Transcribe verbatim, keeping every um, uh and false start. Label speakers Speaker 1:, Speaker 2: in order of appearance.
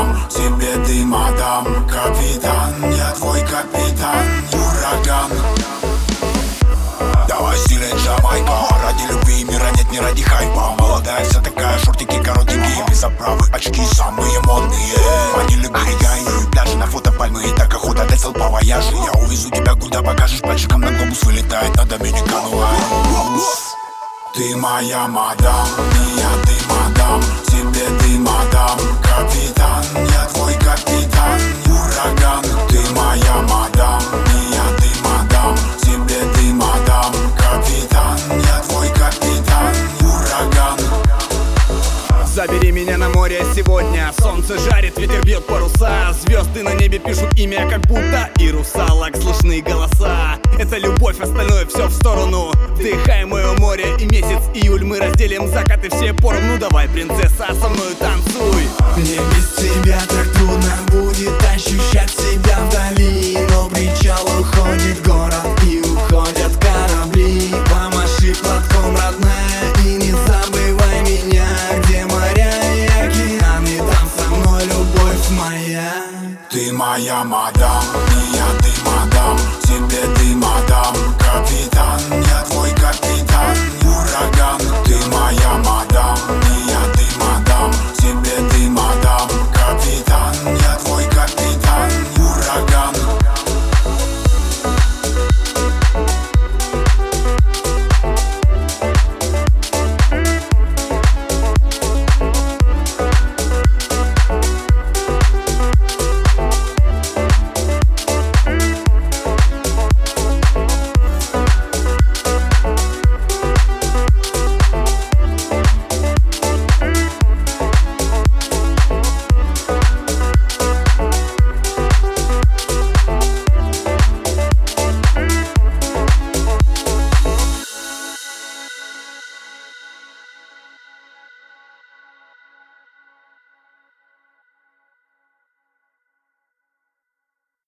Speaker 1: мадам, тебе ты мадам. Капитан, я твой капитан, ураган. Давай стилен Джамайка, ради любви мира нет, не ради хайпа. Молодая вся такая, шортики коротенькие, без оправы, очки самые модные. Манили берега и пляжи, на фото пальмы и так охота до по вояжи. Я увезу тебя куда покажешь, пальчиком на глобус вылетает на Доминикану. Ты моя мадам, и я ты мадам, тебе ты мадам. Капитан, я твой капитан, ураган. Ты моя мадам, и я ты мадам, тебе ты мадам. Капитан, я твой капитан, ураган.
Speaker 2: Забери меня на море сегодня. Солнце жарит, ветер бьет паруса. Звезды на небе пишут имя, как будто и русалок слышны голоса. Это любовь, остальное все в сторону. Вдыхай мое море и месяц июль. Мы разделим закаты все поровну. Давай, принцесса, со мною танцуй.
Speaker 3: Мне без тебя так трудно будет ощущать себя вдали. Но причал уходит город и уходят корабли. Помаши платком, родная, и не забывай меня. Где моря и океаны, там со мной любовь моя.
Speaker 1: Ты моя мадам, и я ты мадам, тебе ты мадам. Капитан, я твой капитан, ураган. Ты моя мадам.